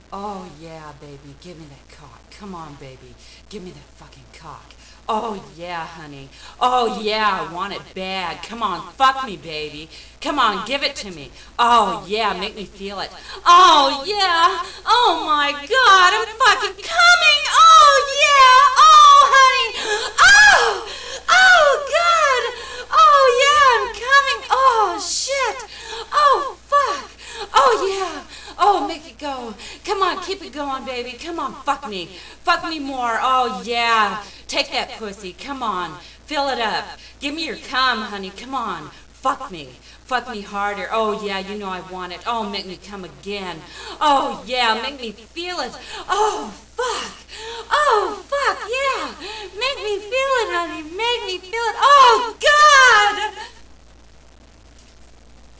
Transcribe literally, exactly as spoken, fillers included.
Oh, yeah, baby. Give me that cock. Come on, baby. Give me that fucking cock. Oh, yeah, honey. Oh, yeah, I want it bad. Come on, fuck me, baby. Come on, give it to me. Oh, yeah, make me feel it. Oh, yeah. Oh, my God, I'm fucking coming. Oh, yeah. Oh, honey. Oh, oh, God. Oh, yeah, I'm coming. Oh, shit. Oh, fuck. Oh, yeah. Oh, make it go. Come on, keep it going, baby. Come on, fuck me. Fuck me more. Oh, yeah. Take that pussy. Come on. Fill it up. Give me your cum, honey. Come on. Fuck me. Fuck me harder. Oh, yeah, you know I want it. Oh, make me come again. Oh, yeah, make me feel it. Oh, fuck. Oh, fuck, yeah. Make me feel it, honey. Make me feel it. Oh, God.